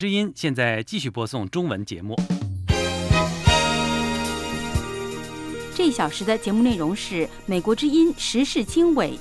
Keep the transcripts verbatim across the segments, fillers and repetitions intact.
知音现在继续播送中文节目。 这一小时的节目内容是美国之音时事经纬。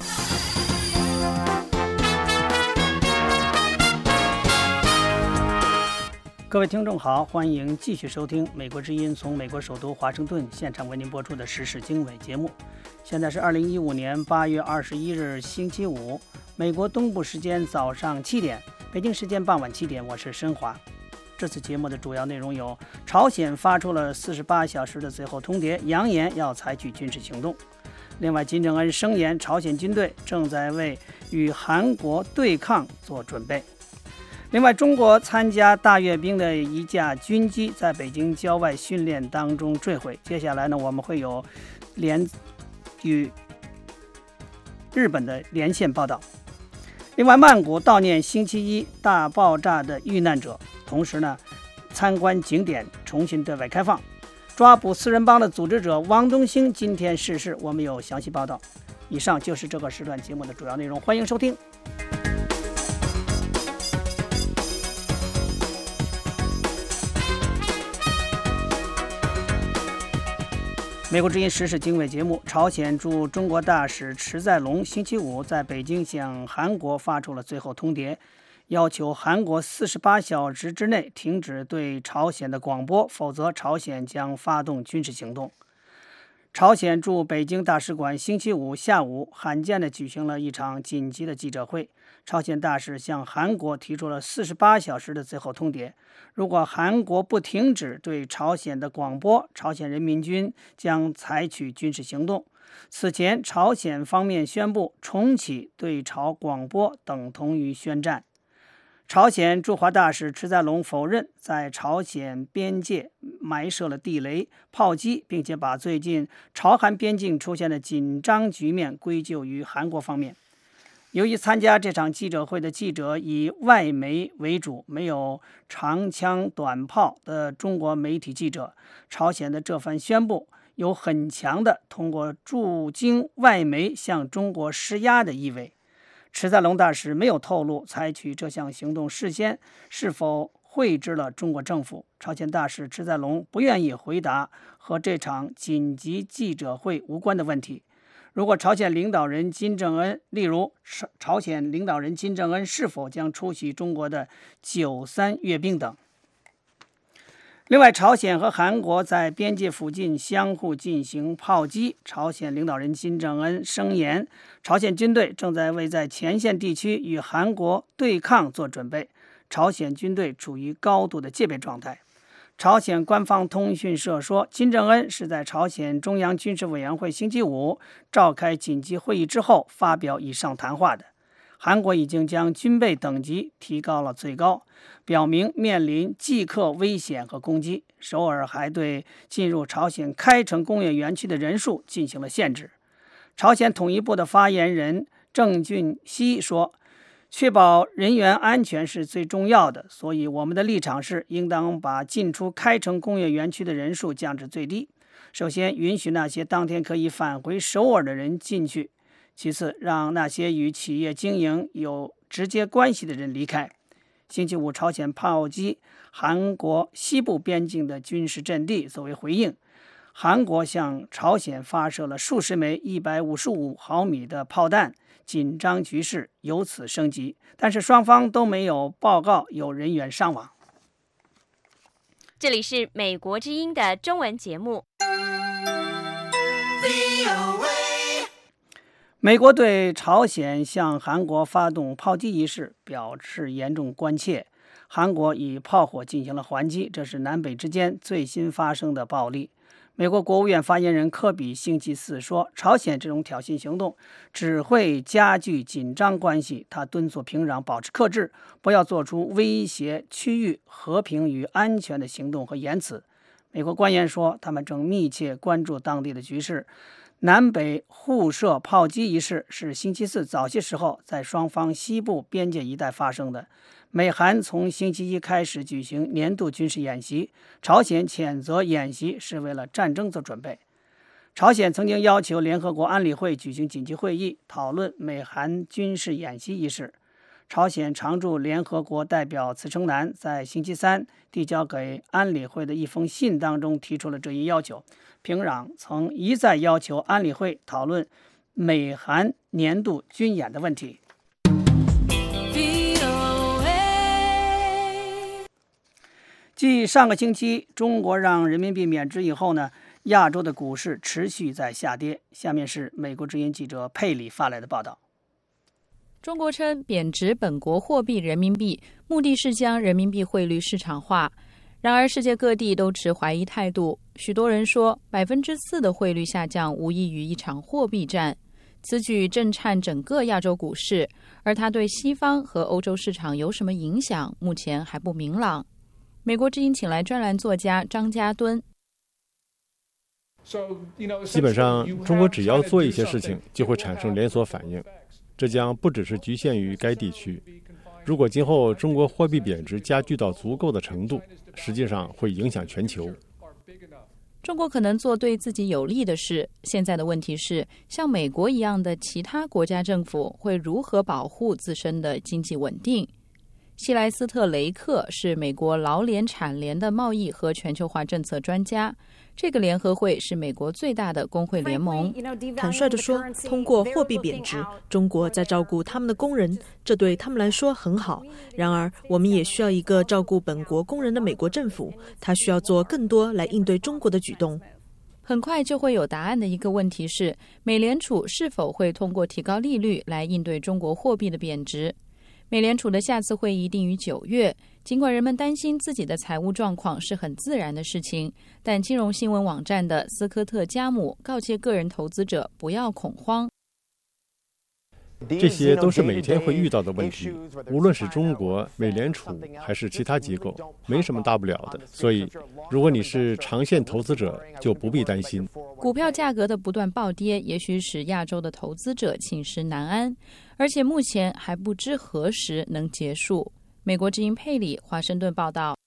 各位听众好，欢迎继续收听美国之音从美国首都华盛顿现场为您播出的时事经纬节目。现在是二零一五年八月二十一日星期五，美国东部时间早上七点，北京时间傍晚七点，我是申华。这次节目的主要内容有：朝鲜发出了四十八小时的最后通牒，扬言要采取军事行动。另外，金正恩声言朝鲜军队正在为与韩国对抗做准备。另外，中国参加大阅兵的一架军机在北京郊外训练当中坠毁。接下来呢，我们会有连与日本的连线报道。另外，曼谷悼念星期一大爆炸的遇难者，同时呢，参观景点重新对外开放。抓捕四人帮的组织者汪东兴今天逝世，我们有详细报道。以上就是这个时段节目的主要内容，欢迎收听。美国之音时事经纬节目，朝鲜驻中国大使池在龙星期五在北京向韩国发出了最后通牒，要求韩国四十八小时之内停止对朝鲜的广播，否则朝鲜将发动军事行动。朝鲜驻北京大使馆星期五下午罕见地举行了一场紧急的记者会，朝鲜大使向韩国提出了四十八小时的最后通牒，如果韩国不停止对朝鲜的广播，朝鲜人民军将采取军事行动。此前，朝鲜方面宣布重启对朝广播等同于宣战。朝鲜驻华大使池在龙否认在朝鲜边界埋设了地雷、炮击，并且把最近朝韩边境出现的紧张局面归咎于韩国方面。由于参加这场记者会的记者以外媒为主，没有长枪短炮的中国媒体记者，朝鲜的这番宣布有很强的通过驻京外媒向中国施压的意味。池在龙大使没有透露采取这项行动事先是否会知了中国政府。朝鲜大使池在龙不愿意回答和这场紧急记者会无关的问题。如果朝鲜领导人金正恩，例如朝鲜领导人金正恩是否将出席中国的九三阅兵等。另外，朝鲜和韩国在边界附近相互进行炮击。朝鲜领导人金正恩声言，朝鲜军队正在为在前线地区与韩国对抗做准备，朝鲜军队处于高度的戒备状态。朝鲜官方通讯社说，金正恩是在朝鲜中央军事委员会星期五召开紧急会议之后发表以上谈话的。韩国已经将军备等级提高了最高，表明面临即刻危险和攻击。首尔还对进入朝鲜开城工业园区的人数进行了限制。朝鲜统一部的发言人郑俊熙说，确保人员安全是最重要的，所以我们的立场是应当把进出开城工业园区的人数降至最低。首先，允许那些当天可以返回首尔的人进去，其次，让那些与企业经营有直接关系的人离开。星期五，朝鲜炮击韩国西部边境的军事阵地，作为回应，韩国向朝鲜发射了数十枚一百五十五毫米的炮弹，紧张局势由此升级。但是双方都没有报告有人员伤亡。 这里是美国之音的中文节目。 美国对朝鲜向韩国发动炮击一事表示严重关切，韩国以炮火进行了还击，这是南北之间最新发生的暴力。美国国务院发言人科比星期四说，朝鲜这种挑衅行动只会加剧紧张关系，他敦促平壤保持克制，不要做出威胁区域和平与安全的行动和言辞。美国官员说，他们正密切关注当地的局势。南北互射炮击一事是星期四早些时候在双方西部边界一带发生的。美韩从星期一开始举行年度军事演习，朝鲜谴责演习是为了战争做准备。朝鲜曾经要求联合国安理会举行紧急会议，讨论美韩军事演习一事。 朝鲜常驻联合国代表茨成南在星期三递交给安理会的一封信当中提出了这一要求。平壤曾一再要求安理会讨论美韩年度军演的问题。继上个星期中国让人民币贬值以后呢，亚洲的股市持续在下跌。下面是美国之音记者佩里发来的报道。 中国称贬值本国货币人民币，目的是将人民币汇率市场化。然而世界各地都持怀疑态度，许多人说百分之四的汇率下降无异于一场货币战。此举震颤整个亚洲股市，而它对西方和欧洲市场有什么影响，目前还不明朗。美国之音请来专栏作家张家敦。 基本上中国只要做一些事情就会产生连锁反应，这将不只是局限于该地区。如果今后中国货币贬值加剧到足够的程度，实际上会影响全球。 中国可能做对自己有利的事，现在的问题是，像美国一样的其他国家政府会如何保护自身的经济稳定。希莱斯特·雷克是美国劳联产联的贸易和全球化政策专家。这个联合会是美国最大的工会联盟。 坦率地说，通过货币贬值，中国在照顾他们的工人，这对他们来说很好。然而，我们也需要一个照顾本国工人的美国政府，他需要做更多来应对中国的举动。 很快就会有答案的一个问题是，美联储是否会通过提高利率来应对中国货币的贬值。美联储的下次会议定于九月，尽管人们担心自己的财务状况是很自然的事情，但金融新闻网站的斯科特·加姆告诫个人投资者不要恐慌。 这些都是每天会遇到的问题，无论是中国、美联储还是其他机构，没什么大不了的。所以，如果你是长线投资者，就不必担心。 股票价格的不断暴跌，也许使亚洲的投资者寝食难安，而且目前还不知何时能结束。美国之音佩里，华盛顿报道。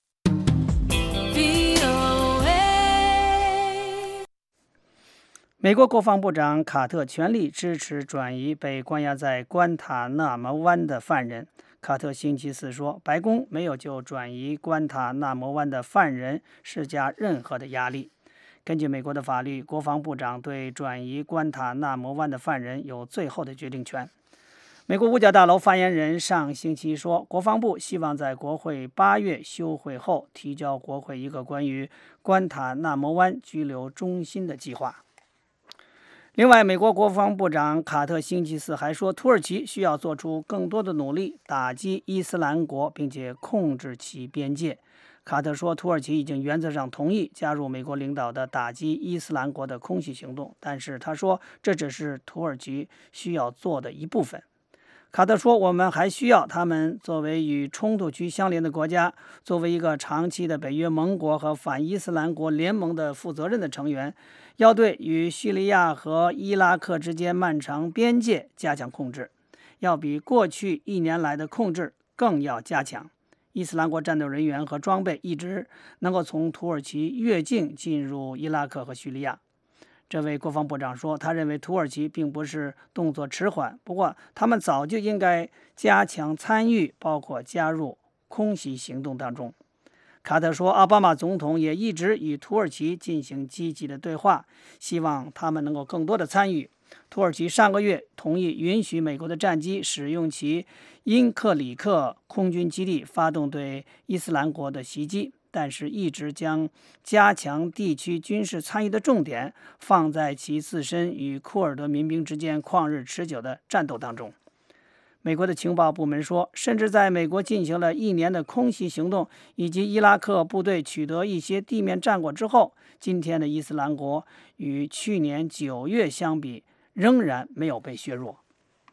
美国国防部长卡特全力支持转移被关押在关塔那摩湾的犯人。卡特星期四说，白宫没有就转移关塔那摩湾的犯人施加任何的压力。根据美国的法律，国防部长对转移关塔那摩湾的犯人有最后的决定权。美国五角大楼发言人上星期说，国防部希望在国会八月休会后提交国会一个关于关塔那摩湾拘留中心的计划。另外，美国国防部长卡特星期四还说，土耳其需要做出更多的努力打击伊斯兰国，并且控制其边界。卡特说，土耳其已经原则上同意加入美国领导的打击伊斯兰国的空袭行动，但是他说这只是土耳其需要做的一部分。卡特说，我们还需要他们作为与冲突区相连的国家，作为一个长期的北约盟国和反伊斯兰国联盟的负责任的成员，要对与叙利亚和伊拉克之间漫长边界加强控制，要比过去一年来的控制更要加强。伊斯兰国战斗人员和装备一直能够从土耳其越境进入伊拉克和叙利亚。这位国防部长说，他认为土耳其并不是动作迟缓，不过他们早就应该加强参与，包括加入空袭行动当中。卡特说，奥巴马总统也一直与土耳其进行积极的对话，希望他们能够更多的参与。土耳其上个月同意允许美国的战机使用其因克里克空军基地发动对伊斯兰国的袭击，但是一直将加强地区军事参与的重点放在其自身与库尔德民兵之间旷日持久的战斗当中。美国的情报部门说，甚至在美国进行了一年的空袭行动以及伊拉克部队取得一些地面战果之后，今天的伊斯兰国与去年九月相比仍然没有被削弱。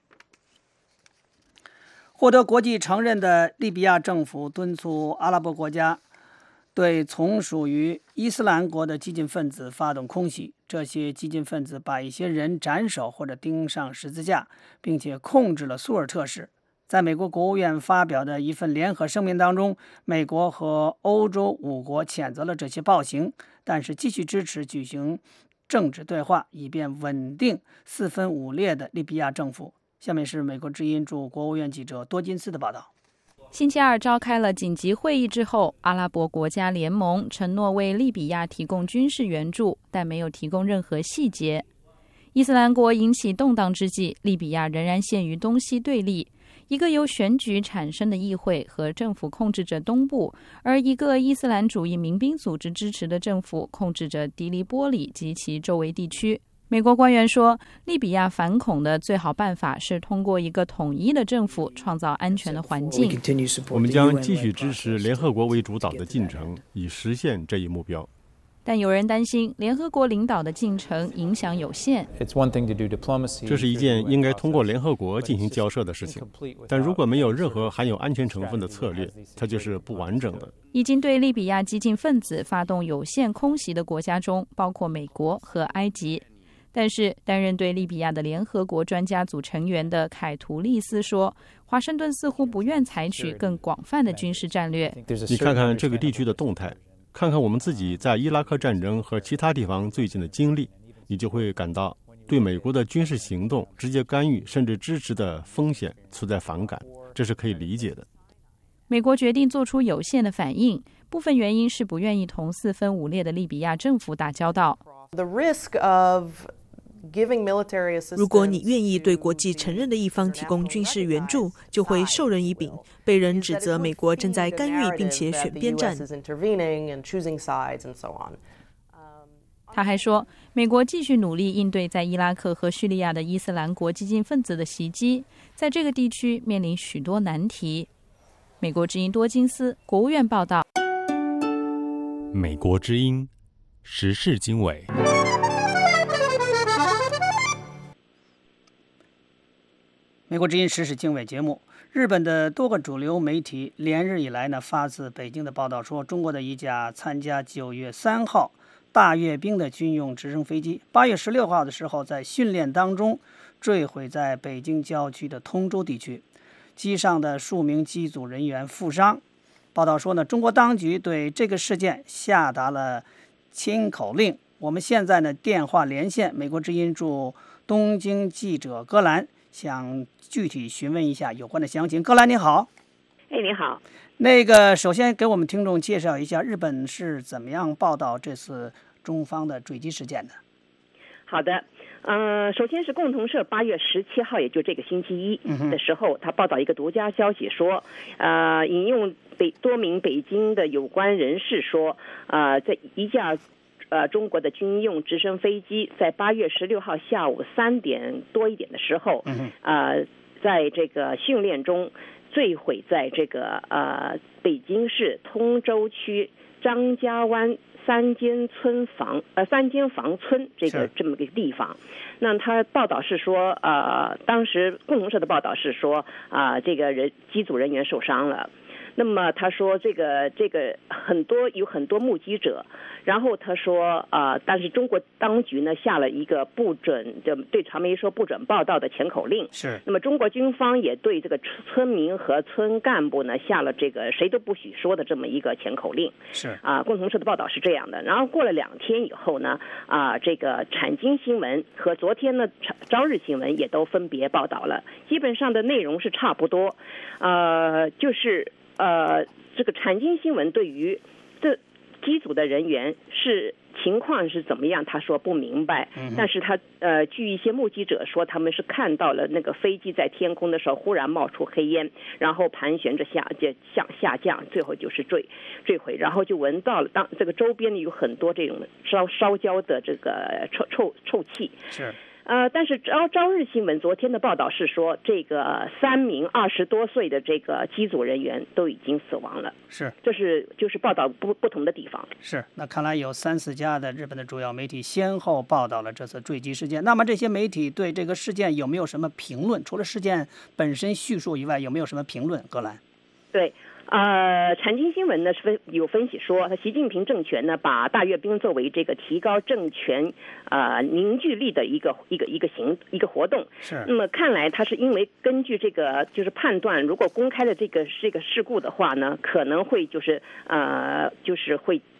获得国际承认的利比亚政府敦促阿拉伯国家对从属于伊斯兰国的激进分子发动空袭。这些激进分子把一些人斩首或者钉上十字架，并且控制了苏尔特市。在美国国务院发表的一份联合声明当中，美国和欧洲五国谴责了这些暴行，但是继续支持举行政治对话，以便稳定四分五裂的利比亚政府。 下面是美国之音驻国务院记者多金斯的报道。 星期二召开了紧急会议之后，阿拉伯国家联盟承诺为利比亚提供军事援助，但没有提供任何细节。伊斯兰国引起动荡之际，利比亚仍然陷于东西对立，一个由选举产生的议会和政府控制着东部，而一个伊斯兰主义民兵组织支持的政府控制着迪利波里及其周围地区。美国官员说，利比亚反恐的最好办法是通过一个统一的政府创造安全的环境。 我们将继续支持联合国为主导的进程，以实现这一目标。 但有人担心联合国领导的进程影响有限。 这是一件应该通过联合国进行交涉的事情，但如果没有任何含有安全成分的策略，它就是不完整的。 已经对利比亚激进分子发动有限空袭的国家中包括美国和埃及。但是担任对利比亚的联合国专家组成员的凯图利斯说，华盛顿似乎不愿采取更广泛的军事战略。 你看看这个地区的动态，看看我们自己在伊拉克战争和其他地方最近的经历，你就会感到对美国的军事行动直接干预甚至支持的风险存在反感，这是可以理解的。 美国决定做出有限的反应，部分原因是不愿意同四分五裂的利比亚政府打交道。 如果你愿意对国际承认的一方提供军事援助，就会授人以柄，被人指责美国正在干预并且选边站。 他还说，美国继续努力应对在伊拉克和叙利亚的伊斯兰国激进分子的袭击，在这个地区面临许多难题。美国之音多金斯，国务院报道。 美国之音时事经纬。 美国之音时事经纬节目，日本的多个主流媒体连日以来呢，发自北京的报道说，中国的一架参加九月三号大阅兵的军用直升飞机，八月十六号的时候在训练当中坠毁在北京郊区的通州地区，机上的数名机组人员负伤。报道说呢，中国当局对这个事件下达了禁口令。我们现在呢电话连线美国之音驻东京记者戈兰，想具体询问一下有关的详情。戈兰你好。 哎，你好。 那个首先给我们听众介绍一下日本是怎么样报道这次中方的坠机事件的。 好的，呃，首先是共同社八月十七号，也就这个星期一的时候，他报道一个独家消息说，呃，引用北多名北京的有关人士说，呃，在一架呃中国的军用直升飞机在八月十六号下午三点多一点的时候，呃，在这个训练中坠毁在这个呃北京市通州区张家湾三间村房呃三间房村这个这么个地方。那他报道是说，呃，当时共同社的报道是说，啊、呃，这个人机组人员受伤了。那么他说这个这个很多有很多目击者，然后他说啊、呃，但是中国当局呢下了一个不准就对传媒说不准报道的前口令。 是。 那么中国军方也对这个村民和村干部呢下了这个谁都不许说的这么一个前口令。 是。 啊、呃，共同社的报道是这样的。然后过了两天以后呢，啊、呃，这个产经新闻和昨天呢朝日新闻也都分别报道了，基本上的内容是差不多，呃，就是。呃，这个产经新闻对于这机组的人员是情况是怎么样，他说不明白。嗯、但是他呃，据一些目击者说，他们是看到了那个飞机在天空的时候忽然冒出黑烟，然后盘旋着下就向下降，最后就是坠坠毁，然后就闻到了当这个周边有很多这种烧烧焦的这个臭臭臭气。 是。 呃，但是朝朝日新闻昨天的报道是说，这个三名二十多岁的这个机组人员都已经死亡了。 是， 这是就是报道不不同的地方。 是，那看来有三四家的日本的主要媒体先后报道了这次坠机事件。那么这些媒体对这个事件有没有什么评论？除了事件本身叙述以外，有没有什么评论？格兰？ 对。呃，产经新闻呢是分有分析说，他习近平政权呢把大阅兵作为这个提高政权呃凝聚力的一个一个一个行一个活动。 是。 那么看来他是因为根据这个就是判断，如果公开了这个这个事故的话呢，可能会就是呃就是会。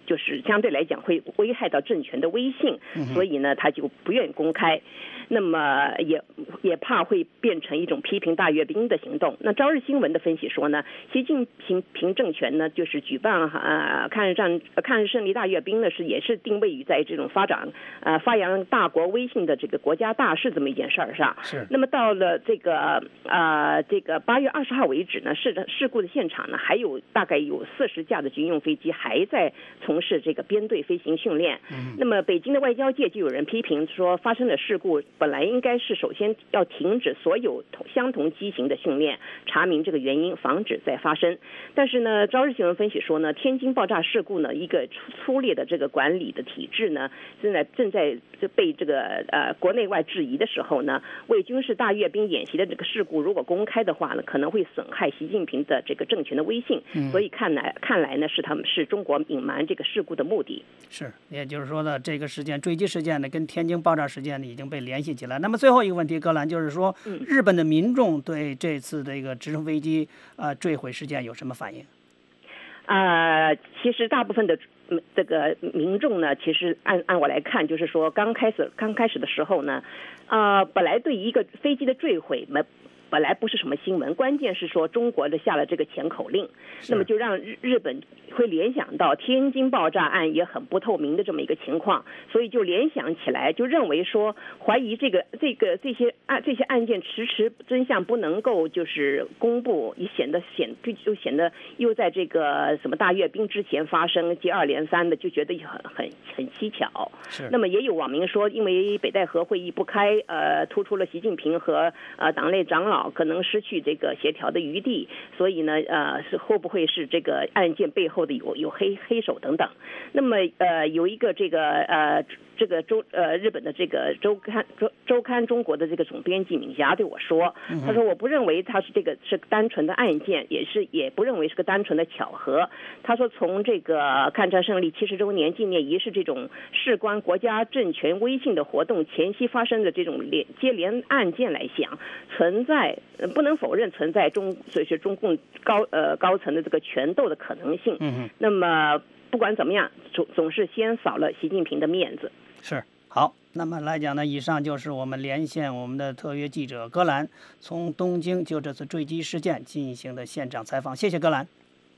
就是相对来讲会危害到政权的威信，所以呢他就不愿意公开。那么也也怕会变成一种批评大阅兵的行动。那朝日新闻的分析说呢，习近平平政权呢就是举办呃抗日战抗日胜利大阅兵呢是也是定位于在这种发展呃发扬大国威信的这个国家大事这么一件事儿上。 是。 那么到了这个呃这个八月二十号为止呢，事事故的现场呢还有大概有四十架的军用飞机还在从事这个编队飞行训练。嗯。那么北京的外交界就有人批评说，发生的事故本来应该是首先要停止所有相同机型的训练，查明这个原因，防止再发生。但是呢，朝日新闻分析说呢，天津爆炸事故呢，一个粗劣的这个管理的体制呢，正在正在被这个呃国内外质疑的时候呢，为军事大阅兵演习的这个事故如果公开的话呢，可能会损害习近平的这个政权的威信。嗯、所以看来看来呢，是他们是中国隐瞒这个事故的目的。 是，也就是说呢，这个事件坠机事件呢，跟天津爆炸事件呢已经被联系起来。那么最后一个问题，格兰就是说，日本的民众对这次这个直升飞机呃坠毁事件有什么反应？ 啊、呃，其实大部分的这个民众呢，其实按按我来看，就是说刚开始刚开始的时候呢，啊、呃，本来对一个飞机的坠毁没。本来不是什么新闻，关键是说中国的下了这个前口令，那么就让日日本会联想到天津爆炸案也很不透明的这么一个情况，所以就联想起来，就认为说怀疑这个这个这些案这些案件迟迟真相不能够就是公布，也显得显就显得又在这个什么大阅兵之前发生，接二连三的，就觉得很很很蹊跷。 是。 那么也有网民说，因为北戴河会议不开，呃，突出了习近平和呃党内长老可能失去这个协调的余地，所以呢，呃，是会不会是这个案件背后的有有黑黑手等等？那么，呃，有一个这个呃。这个周呃日本的这个周刊周周刊中国的这个总编辑敏霞对我说，他说我不认为他是这个是单纯的案件，也是也不认为是个单纯的巧合。他说从这个抗战胜利七十周年纪念仪式这种事关国家政权威信的活动前夕发生的这种连接连案件来想，存在不能否认存在中所以是中共高呃高层的这个权斗的可能性。嗯，那么不管怎么样，总总是先扫了习近平的面子。 是，好，那么来讲呢，以上就是我们连线我们的特约记者格兰，从东京就这次坠机事件进行的现场采访。谢谢格兰。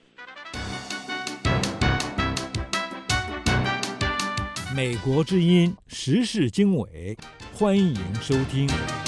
美国之音时事经纬，欢迎收听。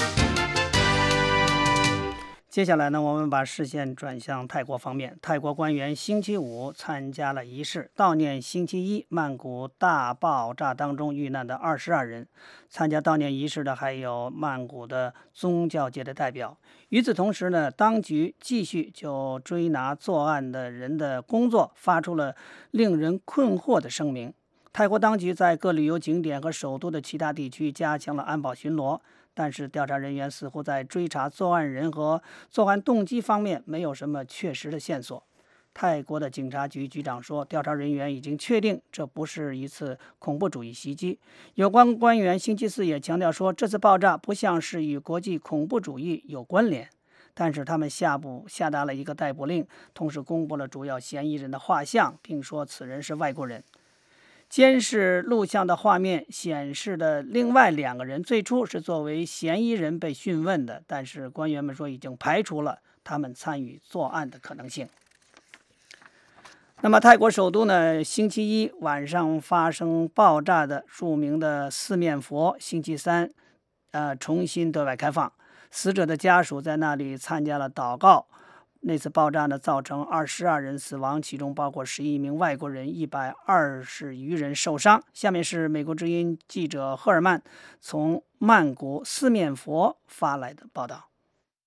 接下来呢，我们把视线转向泰国方面。泰国官员星期五参加了仪式，悼念星期一曼谷大爆炸当中遇难的二十二人。参加悼念仪式的还有曼谷的宗教界的代表。与此同时呢，当局继续就追拿作案的人的工作发出了令人困惑的声明。泰国当局在各旅游景点和首都的其他地区加强了安保巡逻，但是调查人员似乎在追查作案人和作案动机方面没有什么确实的线索。泰国的警察局局长说，调查人员已经确定这不是一次恐怖主义袭击。有关官员星期四也强调说，这次爆炸不像是与国际恐怖主义有关联，但是他们下部下达了一个逮捕令，同时公布了主要嫌疑人的画像，并说此人是外国人。监视录像的画面显示的另外两个人最初是作为嫌疑人被讯问的，但是官员们说已经排除了他们参与作案的可能性。那么泰国首都呢，星期一晚上发生爆炸的著名的四面佛星期三呃重新对外开放，死者的家属在那里参加了祷告。那次爆炸呢，造成二十二人死亡，其中包括十一名外国人，一百二十余人受伤。下面是美国之音记者赫尔曼从曼谷四面佛发来的报道。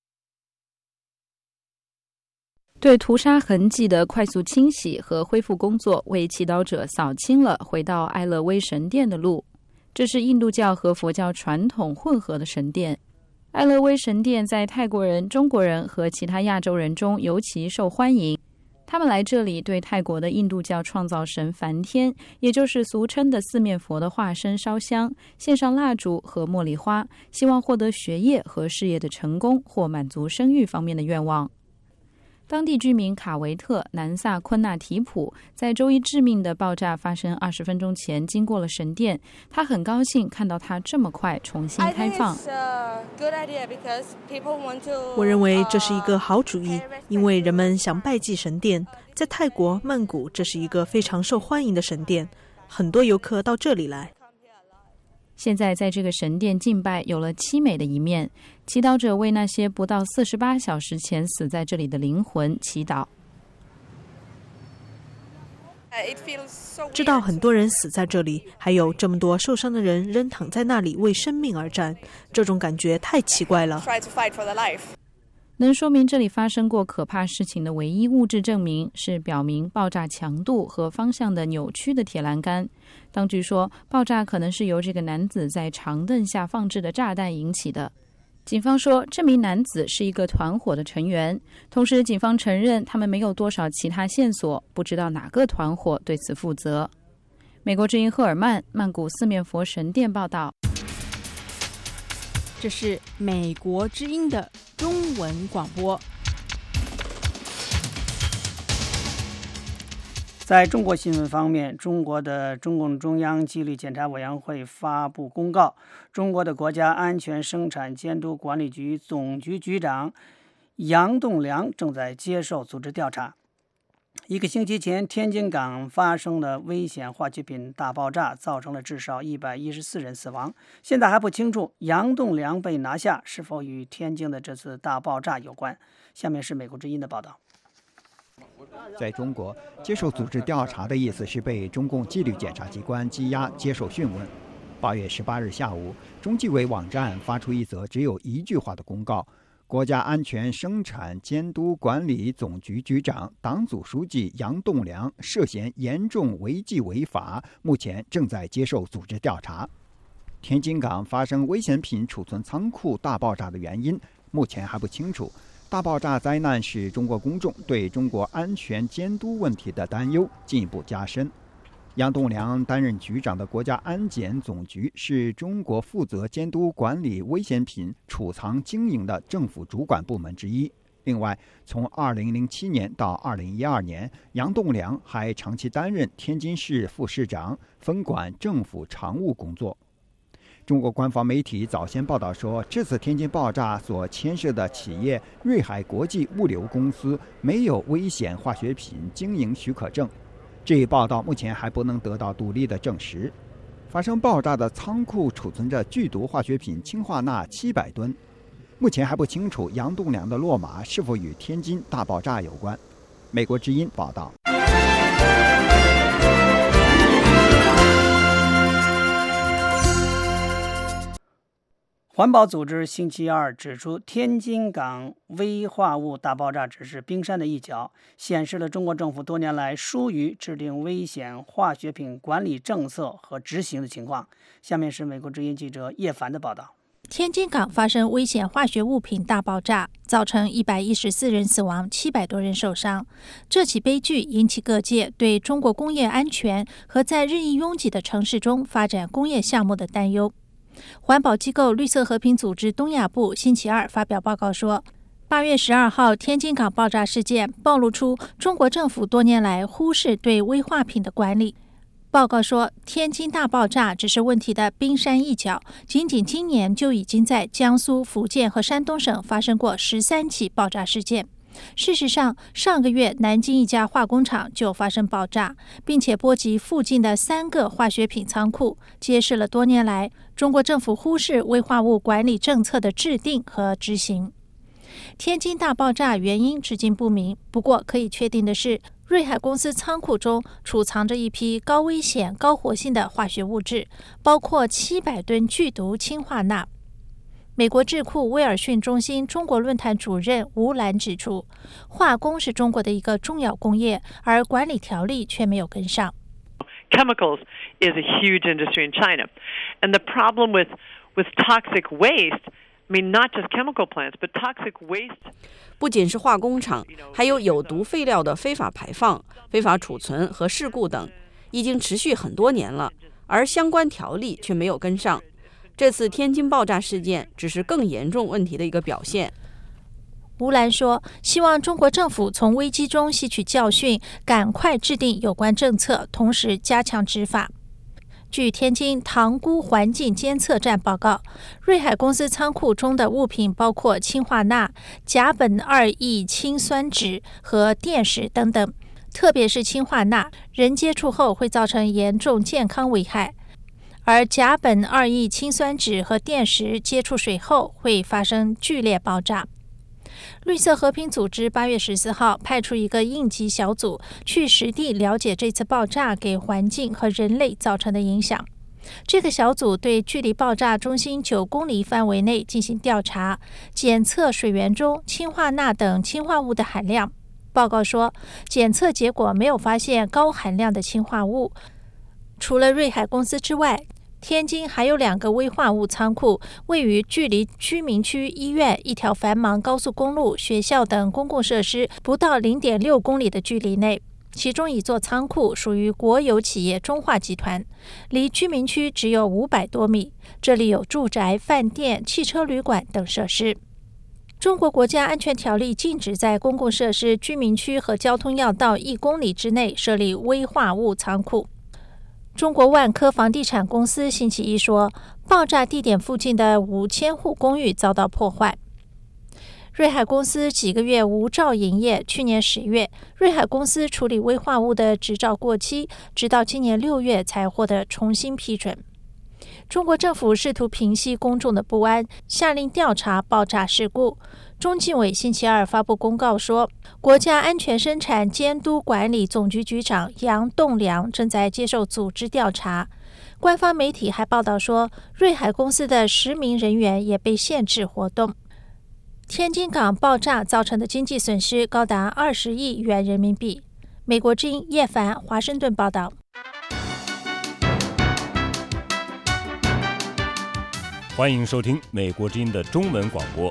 对屠杀痕迹的快速清洗和恢复工作，为祈祷者扫清了回到艾勒威神殿的路。这是印度教和佛教传统混合的神殿。艾勒威神殿在泰国人、中国人和其他亚洲人中尤其受欢迎。他们来这里对泰国的印度教创造神梵天，也就是俗称的四面佛的化身烧香，献上蜡烛和茉莉花，希望获得学业和事业的成功或满足生育方面的愿望。 当地居民卡维特·南萨昆纳提普在周一致命的爆炸发生二十分钟前经过了神殿，他很高兴看到它这么快重新开放。 我认为这是一个好主意，因为人们想拜祭神殿。在泰国曼谷，这是一个非常受欢迎的神殿，很多游客到这里来。 现在在这个神殿敬拜有了凄美的一面，祈祷者为那些不到四十八小时前死在这里的灵魂祈祷。 知道很多人死在这里，还有这么多受伤的人仍躺在那里为生命而战，这种感觉太奇怪了。 能说明这里发生过可怕事情的唯一物质证明是表明爆炸强度和方向的扭曲的铁栏杆。当局说，爆炸可能是由这个男子在长凳下放置的炸弹引起的。警方说，这名男子是一个团伙的成员。同时，警方承认他们没有多少其他线索，不知道哪个团伙对此负责。美国之音赫尔曼，曼谷四面佛神殿报道。 这是美国之音的中文广播。 在中国新闻方面，中国的中共中央纪律检查委员会发布公告，中国的国家安全生产监督管理局总局局长杨栋梁正在接受组织调查。一个星期前，天津港发生的危险化学品大爆炸，造成了至少一百一十四人死亡。现在还不清楚杨栋梁被拿下是否与天津的这次大爆炸有关。下面是美国之音的报道。 在中国，接受组织调查的意思是被中共纪律检察机关羁押接受讯问。八月十八日下午，中纪委网站发出一则只有一句话的公告。国家安全生产监督管理总局局长、党组书记杨栋梁涉嫌严重违纪违法，目前正在接受组织调查。天津港发生危险品储存仓库大爆炸的原因，目前还不清楚。大爆炸灾难使中国公众对中国安全监督问题的担忧进一步加深。杨栋梁担任局长的国家安检总局是中国负责监督管理危险品储藏经营的政府主管部门之一。另外，从二零零七年到二零一二年，杨栋梁还长期担任天津市副市长，分管政府常务工作。中国官方媒体早先报道说，这次天津爆炸所牵涉的企业瑞海国际物流公司没有危险化学品经营许可证。这一报道目前还不能得到独立的证实。发生爆炸的仓库储存着剧毒化学品氰化钠七百吨，目前还不清楚杨栋梁的落马是否与天津大爆炸有关。美国之音报道。 环保组织星期二指出，天津港危化物大爆炸只是冰山的一角，显示了中国政府多年来疏于制定危险化学品管理政策和执行的情况。下面是美国之音记者叶凡的报道。 天津港发生危险化学物品大爆炸，造成一百一十四人死亡，七百多人受伤。这起悲剧引起各界对中国工业安全和在日益拥挤的城市中发展工业项目的担忧。环保机构绿色和平组织东亚部星期二发表报告说，八月十二号天津港爆炸事件暴露出中国政府多年来忽视对危化品的管理。报告说，天津大爆炸只是问题的冰山一角，仅仅今年就已经在江苏、福建和山东省发生过十三起爆炸事件。事实上，上个月南京一家化工厂就发生爆炸，并且波及附近的三个化学品仓库，揭示了多年来中国政府忽视危化物管理政策的制定和执行。天津大爆炸原因至今不明，不过可以确定的是，瑞海公司仓库中储藏着一批高危险、高活性的化学物质，包括七百吨剧毒氰化钠。美国智库威尔逊中心中国论坛主任吴兰指出，化工是中国的一个重要工业，而管理条例却没有跟上。 Chemicals is a huge industry in China, and the problem with with toxic waste, I mean not just chemical plants, but toxic waste. 不仅是化工厂，还有有毒废料的非法排放、非法储存和事故等，已经持续很多年了，而相关条例却没有跟上。这次天津爆炸事件只是更严重问题的一个表现。 吴兰说，希望中国政府从危机中吸取教训，赶快制定有关政策，同时加强执法。据天津塘沽环境监测站报告，瑞海公司仓库中的物品包括氢化钠、甲苯二异氰酸酯和电石等等，特别是氢化钠，人接触后会造成严重健康危害，而甲苯二异氰酸酯和电石接触水后会发生剧烈爆炸。绿色和平组织八月十四号派出一个应急小组去实地了解这次爆炸给环境和人类造成的影响。这个小组对距离爆炸中心九公里范围内进行调查，检测水源中氢化钠等氢化物的含量。报告说，检测结果没有发现高含量的氢化物。除了瑞海公司之外，天津还有两个危化物仓库，位于距离居民区、医院、一条繁忙高速公路、学校等公共设施不到 零点六公里的距离内。其中一座仓库属于国有企业中化集团，离居民区只有五百多米，这里有住宅、饭店、汽车旅馆等设施。中国国家安全条例禁止在公共设施、居民区和交通要道一公里之内设立危化物仓库。中国万科房地产公司星期一说，爆炸地点附近的五千户公寓遭到破坏。瑞海公司几个月无照营业，去年十月，瑞海公司处理危化物的执照过期，直到今年六月才获得重新批准。中国政府试图平息公众的不安，下令调查爆炸事故。中纪委星期二发布公告说，国家安全生产监督管理总局局长杨栋梁正在接受组织调查。官方媒体还报道说，瑞海公司的十名人员也被限制活动。天津港爆炸造成的经济损失高达二十亿元人民币。美国之音叶凡华盛顿报道。 欢迎收听美国之音的中文广播。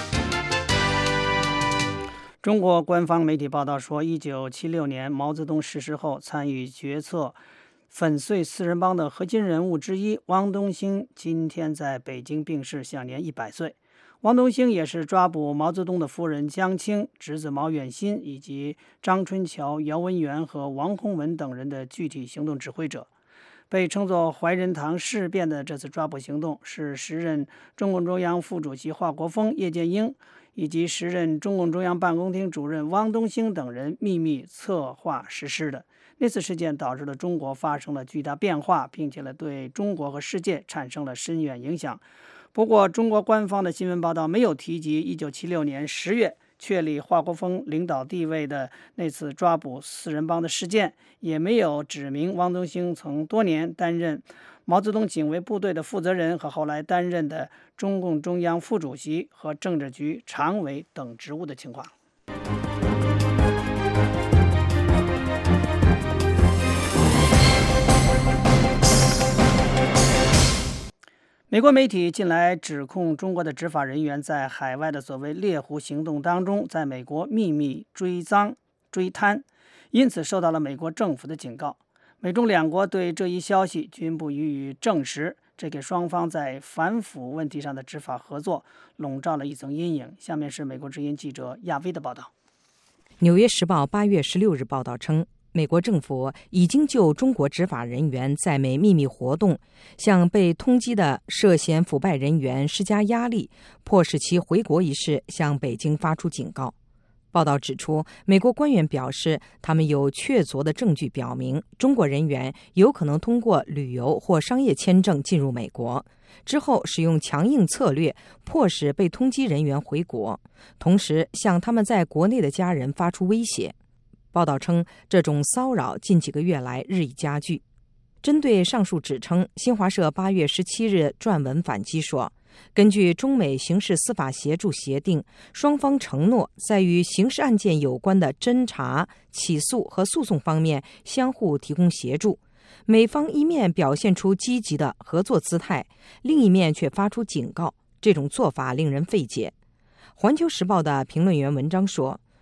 中国官方媒体报道说，一九七六年毛泽东逝世后，参与决策粉碎四人帮的核心人物之一汪东兴今天在北京病逝，享年一百岁。汪东兴也是抓捕毛泽东的夫人江青、侄子毛远新以及张春桥、姚文元和王洪文等人的具体行动指挥者。被称作怀仁堂事变的这次抓捕行动，是时任中共中央副主席华国锋、叶剑英以及时任中共中央办公厅主任汪东兴等人秘密策划实施的。那次事件导致了中国发生了巨大变化，并且呢对中国和世界产生了深远影响。不过，中国官方的新闻报道没有提及一九七六年十月确立华国锋领导地位的那次抓捕四人帮的事件，也没有指明汪东兴曾多年担任毛泽东警卫部队的负责人和后来担任的中共中央副主席和政治局常委等职务的情况。美国媒体近来指控中国的执法人员在海外的所谓猎狐行动当中，在美国秘密追赃追贪，因此受到了美国政府的警告。美中两国对这一消息均不予以证实，这给双方在反腐问题上的执法合作笼罩了一层阴影。下面是美国之音记者亚威的报道。 纽约时报八月十六日报道称，美国政府已经就中国执法人员在美秘密活动向被通缉的涉嫌腐败人员施加压力，迫使其回国一事向北京发出警告。报道指出，美国官员表示，他们有确凿的证据表明中国人员有可能通过旅游或商业签证进入美国，之后使用强硬策略迫使被通缉人员回国，同时向他们在国内的家人发出威胁。报道称，这种骚扰近几个月来日益加剧。针对上述指称，新华社八月十七日撰文反击说，根据中美刑事司法协助协定，双方承诺在与刑事案件有关的侦查、起诉和诉讼方面相互提供协助。美方一面表现出积极的合作姿态，另一面却发出警告，这种做法令人费解。环球时报的评论员文章说，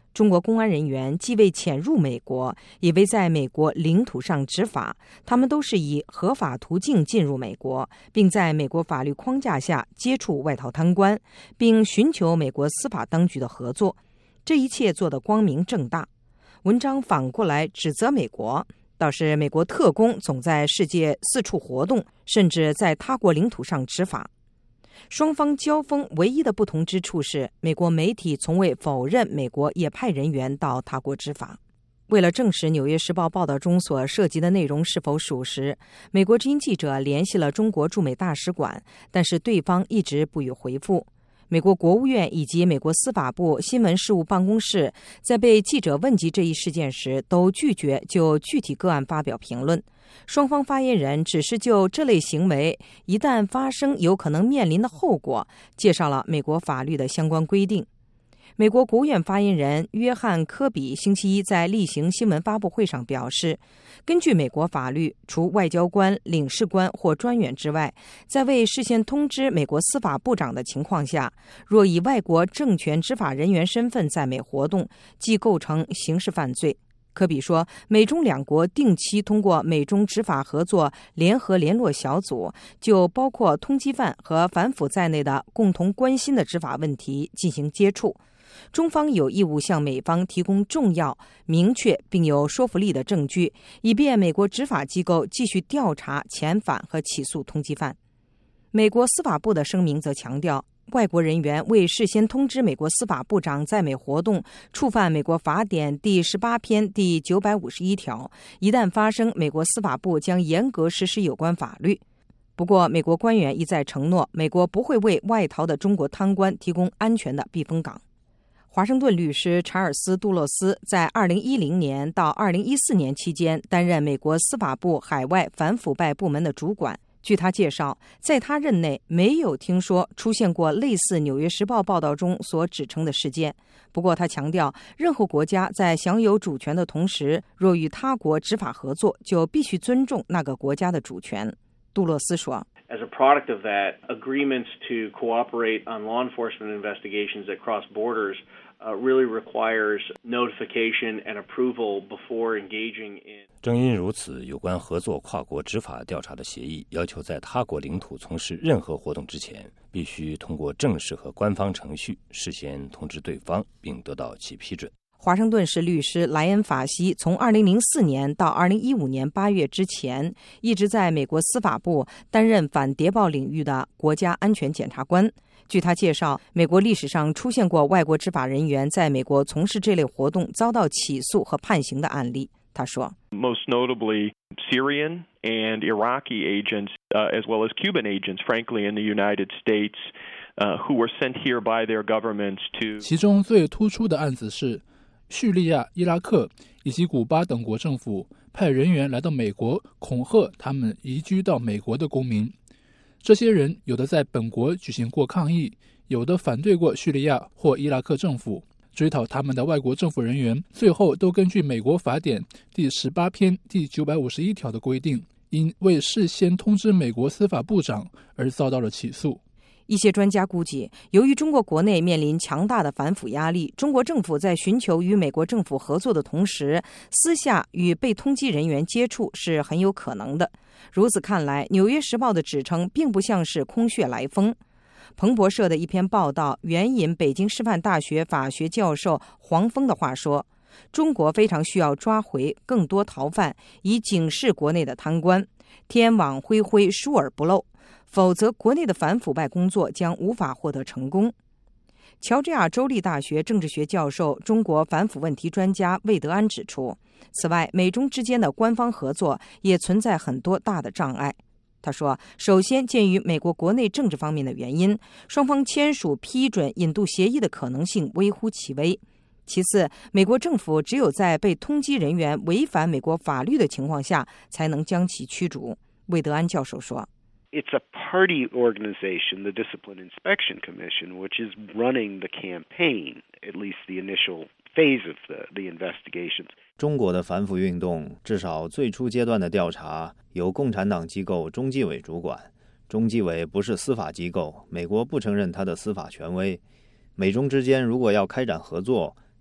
中国公安人员既未潜入美国，也未在美国领土上执法，他们都是以合法途径进入美国，并在美国法律框架下接触外逃贪官，并寻求美国司法当局的合作。这一切做得光明正大。文章反过来指责美国，倒是美国特工总在世界四处活动，甚至在他国领土上执法。双方交锋唯一的不同之处是，美国媒体从未否认美国也派人员到他国执法。为了证实《纽约时报》报道中所涉及的内容是否属实，美国之音记者联系了中国驻美大使馆，但是对方一直不予回复。美国国务院以及美国司法部新闻事务办公室在被记者问及这一事件时，都拒绝就具体个案发表评论。双方发言人只是就这类行为一旦发生有可能面临的后果，介绍了美国法律的相关规定。美国国务院发言人约翰·科比星期一在例行新闻发布会上表示，根据美国法律，除外交官、领事官或专员之外，在未事先通知美国司法部长的情况下，若以外国政权执法人员身份在美活动，即构成刑事犯罪。科比说，美中两国定期通过美中执法合作联合联络小组，就包括通缉犯和反腐在内的共同关心的执法问题进行接触。中方有义务向美方提供重要、明确并有说服力的证据，以便美国执法机构继续调查、遣返和起诉通缉犯。美国司法部的声明则强调，外国人员未事先通知美国司法部长在美活动，触犯美国法典第十八篇第九百五十一条，一旦发生，美国司法部将严格实施有关法律。不过，美国官员一再承诺，美国不会为外逃的中国贪官提供安全的避风港。华盛顿律师查尔斯·杜洛斯在二零一零年到二零一四年期间担任美国司法部海外反腐败部门的主管。据他介绍，在他任内没有听说出现过类似《纽约时报》报道中所指称的事件。不过他强调，任何国家在享有主权的同时，若与他国执法合作，就必须尊重那个国家的主权。杜洛斯说， As a product of that, agreements to cooperate on law enforcement investigations that cross borders uh, really requires notification and approval before engaging in. 正因如此，有关合作跨国执法调查的协议要求在他国领土从事任何活动之前，必须通过正式和官方程序事先通知对方，并得到其批准。 华盛顿市律师莱恩·法西从二零零四年到二零一五年八月之前，一直在美国司法部担任反谍报领域的国家安全检察官。据他介绍，美国历史上出现过外国执法人员在美国从事这类活动遭到起诉和判刑的案例。他说 ，Most notably Syrian and Iraqi agents, uh, as well as Cuban agents, frankly, in the United States, uh, who were sent here by their governments to. 其中最突出的案子是叙利亚、伊拉克以及古巴等国政府派人员来到美国，恐吓他们移居到美国的公民。这些人有的在本国举行过抗议，有的反对过叙利亚或伊拉克政府。追讨他们的外国政府人员，最后都根据美国法典第十八篇第九百五十一条的规定，因未事先通知美国司法部长而遭到了起诉。 一些专家估计，由于中国国内面临强大的反腐压力，中国政府在寻求与美国政府合作的同时，私下与被通缉人员接触是很有可能的。如此看来，《纽约时报》的指称并不像是空穴来风。彭博社的一篇报道援引北京师范大学法学教授黄峰的话说，中国非常需要抓回更多逃犯，以警示国内的贪官，天网恢恢，疏而不漏，否则国内的反腐败工作将无法获得成功。乔治亚州立大学政治学教授、中国反腐问题专家魏德安指出，此外，美中之间的官方合作也存在很多大的障碍。他说，首先，鉴于美国国内政治方面的原因，双方签署批准引渡协议的可能性微乎其微。其次，美国政府只有在被通缉人员违反美国法律的情况下，才能将其驱逐。魏德安教授说， It's a party organization, the Discipline Inspection Commission, which is running the campaign, at least the initial phase of the, the investigations. 中国的反腐运动至少最初阶段的调查由共产党机构中纪委主管，中纪委不是司法机构，美国不承认它的司法权威。美中之间如果要开展合作，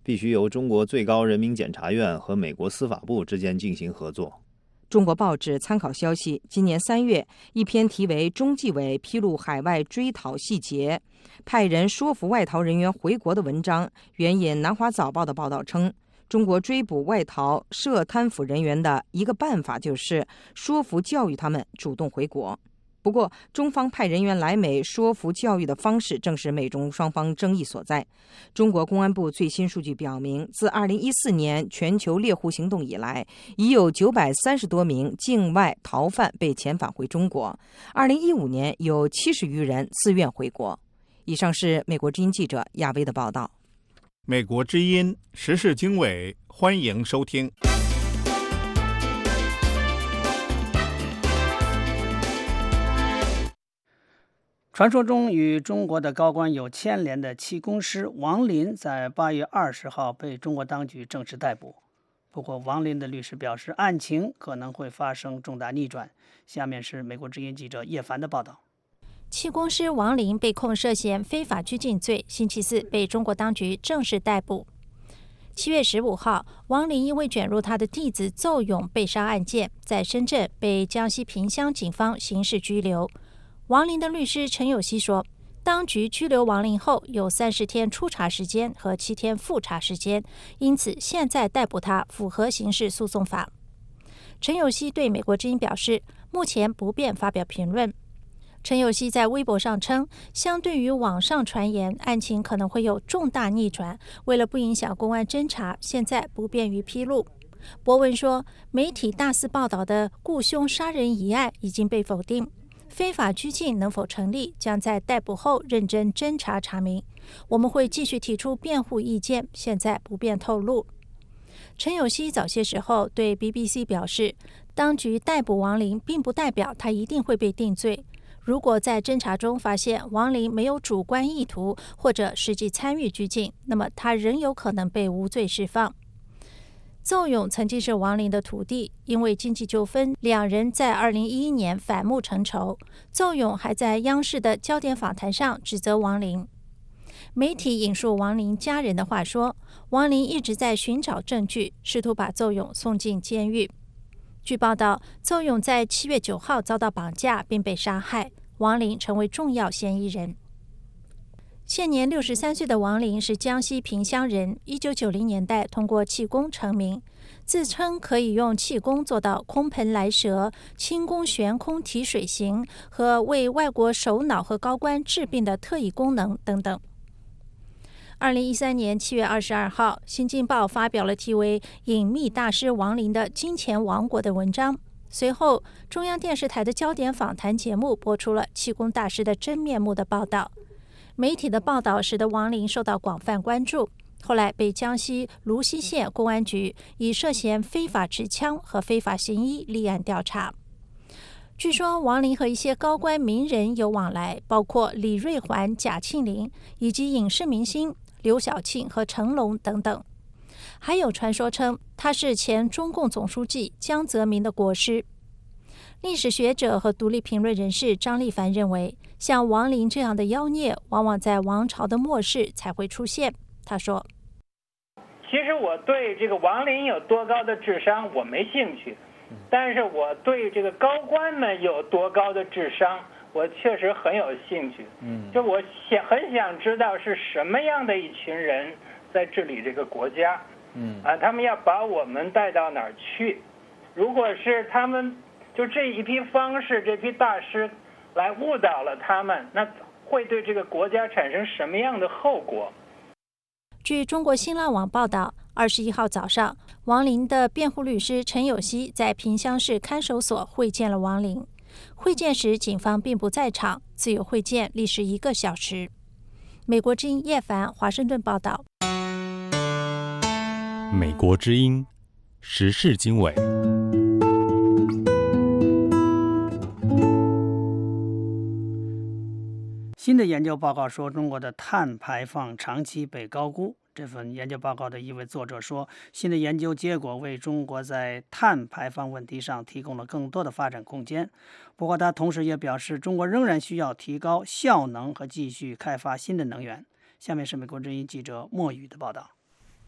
必须由中国最高人民检察院和美国司法部之间进行合作。 中国报纸参考消息，今年三月，一篇题为《中纪委披露海外追讨细节，派人说服外逃人员回国》的文章，援引南华早报的报道称，中国追捕外逃涉贪腐人员的一个办法就是说服教育他们主动回国。不过，中方派人员来美说服教育的方式正是美中双方争议所在。中国公安部最新数据表明，自二零一四年全球猎户行动以来，已有九百三十多名境外逃犯被遣返回中国。二零一五年有七十余人自愿回国。以上是美国之音记者亚薇的报道。 美国之音时事经纬，欢迎收听。 传说中与中国的高官有牵连的气功师王林，在八月二十号被中国当局正式逮捕。不过，王林的律师表示，案情可能会发生重大逆转。下面是美国之音记者叶凡的报道。 气功师王林被控涉嫌非法拘禁罪，星期四被中国当局正式逮捕。七月十五号，王林因为卷入他的弟子邹勇被杀案件，在深圳被江西萍乡警方刑事拘留。王林的律师陈有希说，当局拘留王林后有三十天初查时间和七天复查时间，因此现在逮捕他符合刑事诉讼法。陈有希对美国之音表示，目前不便发表评论。陈有希在微博上称，相对于网上传言，案情可能会有重大逆转，为了不影响公安侦查，现在不便于披露。博文说，媒体大肆报道的雇凶杀人疑案已经被否定。非法拘禁能否成立，将在逮捕后认真侦查查明。我们会继续提出辩护意见，现在不便透露。陈有希早些时候对 B B C 表示，当局逮捕王林并不代表他一定会被定罪。如果在侦查中发现王林没有主观意图或者实际参与拘禁，那么他仍有可能被无罪释放。邹勇曾经是王林的徒弟，因为经济纠纷，两人在二零一一年反目成仇。邹勇还在央视的焦点访谈上指责王林。媒体引述王林家人的话说，王林一直在寻找证据，试图把邹勇送进监狱。据报道，邹勇在七月九号遭到绑架并被杀害，王林成为重要嫌疑人。现年六十三岁的王林是江西萍乡人，一九九零年代通过气功成名，自称可以用气功做到空盆来蛇、轻功悬空提水行和为外国首脑和高官治病的特异功能等等。二零一三年七月二十二号，《新京报》发表了题为《隐秘大师王林的金钱王国》的文章。随后，中央电视台的焦点访谈节目播出了气功大师的真面目的报道。媒体的报道使得王林受到广泛关注，后来被江西泸溪县公安局以涉嫌非法持枪和非法行医立案调查。据说王林和一些高官名人有往来，包括李瑞环、贾庆林，以及影视明星刘晓庆和成龙等等。还有传说称他是前中共总书记江泽民的国师。历史学者和独立评论人士张立凡认为，像王林这样的妖孽往往在王朝的末世才会出现。他说， 其实我对这个王林有多高的智商我没兴趣，但是我对这个高官们有多高的智商我确实很有兴趣。嗯，就我想很想知道是什么样的一群人在治理这个国家。嗯，啊，他们要把我们带到哪儿去？如果是他们就这一批方式，这批大师来误导了他们，那会对这个国家产生什么样的后果？ 据中国新浪网报道，二十一号早上，王林的辩护律师陈有希在萍乡市看守所会见了王林。会见时，警方并不在场，自由会见历时一个小时。美国之音叶凡华盛顿报道。 美国之音时事经纬。 新的研究报告说，中国的碳排放长期被高估。这份研究报告的一位作者说，新的研究结果为中国在碳排放问题上提供了更多的发展空间。不过他同时也表示，中国仍然需要提高效能和继续开发新的能源。下面是美国之音记者莫宇的报道。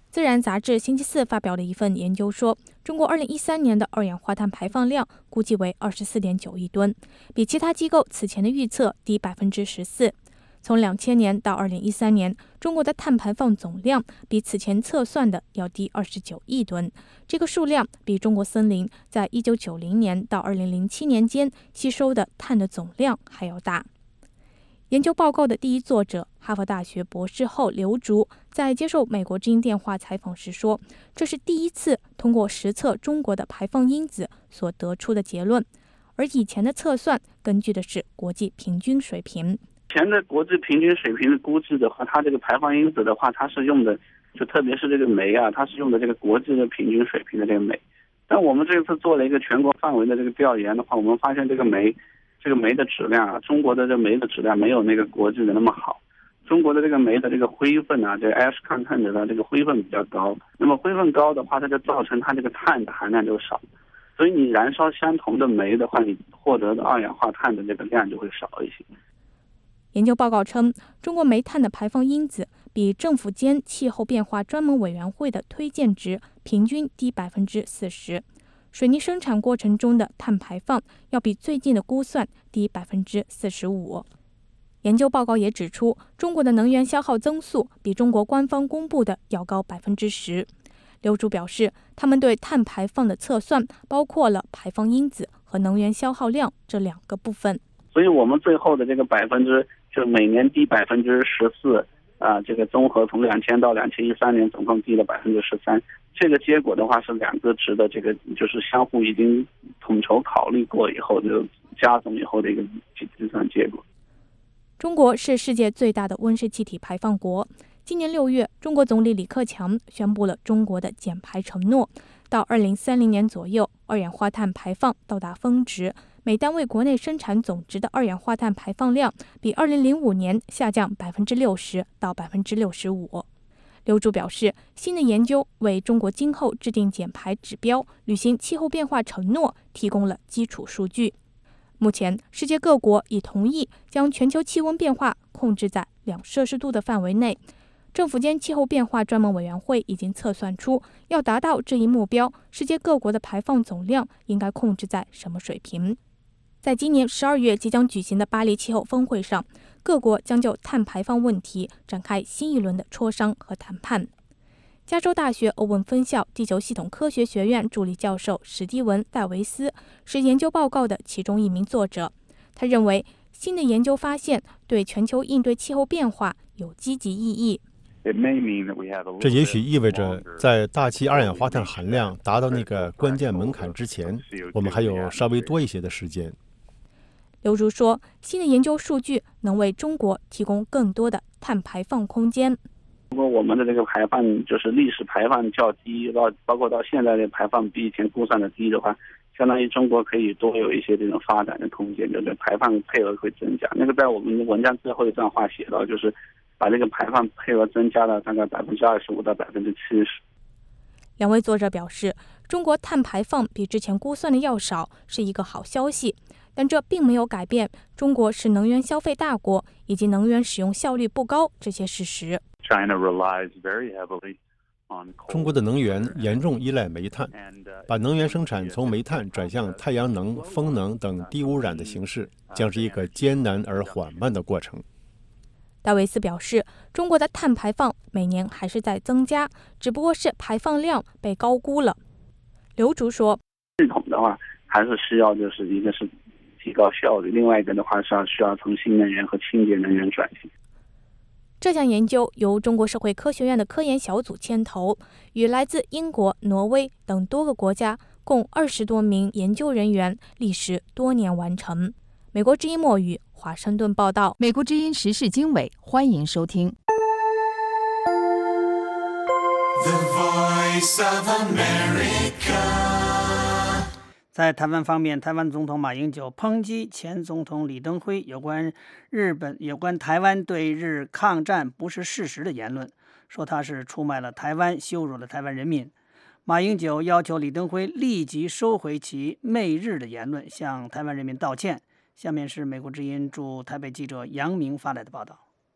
自然杂志星期四发表了一份研究说，中国二零一三年的二氧化碳排放量估计为二十四点九亿吨，比其他机构此前的预测低百分之十四。从两千年到二零一三年，中国的碳排放总量比此前测算的要低二十九亿吨，这个数量比中国森林在一九九零年到二零零七年间吸收的碳的总量还要大。研究报告的第一作者，哈佛大学博士后刘竹在接受美国之音电话采访时说，这是第一次通过实测中国的排放因子所得出的结论，而以前的测算根据的是国际平均水平。 以前的国际平均水平的估计的话，它这个排放因子的话，它是用的，就特别是这个煤啊，它是用的这个国际的平均水平的这个煤。但我们这次做了一个全国范围的这个调研的话，我们发现这个煤。这个煤的质量啊，中国的这煤的质量没有那个国际的那么好。中国的这个煤的这个灰分啊，这个 ash content 的这个灰分比较高。那么灰分高的话，它就造成它这个碳的含量就少。所以你燃烧相同的煤的话，你获得的二氧化碳的这个量就会少一些。 研究报告称，中国煤炭的排放因子比政府间气候变化专门委员会的推荐值平均低百分之四十。水泥生产过程中的碳排放要比最近的估算低百分之四十五。研究报告也指出，中国的能源消耗增速比中国官方公布的要高百分之十。刘竹表示，他们对碳排放的测算包括了排放因子和能源消耗量这两个部分。 所以我们最后的这个百分之，就每年低百分之十四啊，这个综合从两千到两千一三年总共低了百分之十三。这个结果的话是两个值的这个就是相互已经统筹考虑过以后就加总以后的一个计算结果。 中国是世界最大的温室气体排放国。今年六月，中国总理李克强宣布了中国的减排承诺，到二零三零年左右，二氧化碳排放到达峰值，每单位国内生产总值的二氧化碳排放量比二零零五年下降百分之六十到百分之六十五。刘竹表示，新的研究为中国今后制定减排指标、履行气候变化承诺提供了基础数据。目前，世界各国已同意将全球气温变化控制在两摄氏度的范围内。政府间气候变化专门委员会已经测算出，要达到这一目标，世界各国的排放总量应该控制在什么水平。在今年十二月即将举行的巴黎气候峰会上，各国将就碳排放问题展开新一轮的磋商和谈判。加州大学欧文分校地球系统科学学院助理教授史蒂文·戴维斯是研究报告的其中一名作者。他认为，新的研究发现对全球应对气候变化有积极意义。 这也许意味着，在大气二氧化碳含量达到那个关键门槛之前，我们还有稍微多一些的时间。 刘竹说，新的研究数据能为中国提供更多的碳排放空间。 如果我们的这个排放就是历史排放较低，到包括到现在的排放比以前估算的低的话，相当于中国可以多有一些这种发展的空间，就是排放配额会增加。那个在我们的文章最后一段话写到，就是把这个排放配额增加了大概百分之二十五到百分之七十。 两位作者表示，中国碳排放比之前估算的要少，是一个好消息。但这并没有改变中国是能源消费大国以及能源使用效率不高这些事实。 中国的能源严重依赖煤炭，把能源生产从煤炭转向太阳能、风能等低污染的形式，将是一个艰难而缓慢的过程。 戴维斯表示，中国的碳排放每年还是在增加，只不过是排放量被高估了。刘竹说， 系统的话还是需要就是一个是提高效率，另外一个的话是要需要从新能源和清洁能源转型。 这项研究由中国社会科学院的科研小组牵头，与来自英国、挪威等多个国家共二十多名研究人员，历时多年完成。美国之音墨语华盛顿报道。 美国之音时事经纬，欢迎收听。The Voice of America。在台湾方面，台湾总统马英九抨击前总统李登辉有关日本、有关台湾对日抗战不是事实的言论，说他是出卖了台湾，羞辱了台湾人民。马英九要求李登辉立即收回其媚日的言论，向台湾人民道歉。下面是美国之音驻台北记者杨明发来的报道。